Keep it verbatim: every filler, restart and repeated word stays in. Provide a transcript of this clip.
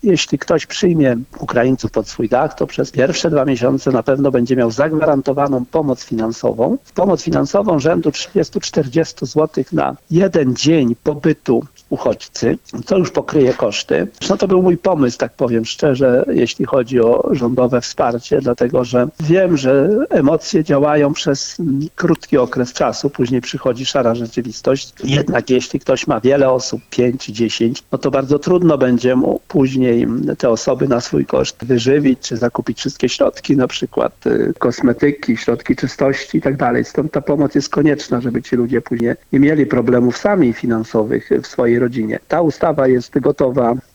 jeśli ktoś przyjmie Ukraińców pod swój dach, to przez pierwsze dwa miesiące na pewno będzie miał zagwarantowaną pomoc finansową. Pomoc finansową rzędu trzydzieści do czterdziestu złotych na jeden dzień pobytu uchodźcy, co już pokryje koszty. No to był mój pomysł, tak powiem szczerze, jeśli chodzi o rządowe wsparcie, dlatego że wiem, że emocje działają przez krótki okres czasu, później przychodzi szara rzeczywistość. Jednak jeśli ktoś ma wiele osób, pięć, dziesięć, no to bardzo trudno będzie mu później te osoby na swój koszt wyżywić, czy zakupić wszystkie środki, na przykład kosmetyki, środki czystości i tak dalej. Stąd ta pomoc jest konieczna, żeby ci ludzie później nie mieli problemów sami finansowych w swojej rodzinie. Ta ustawa jest gotowa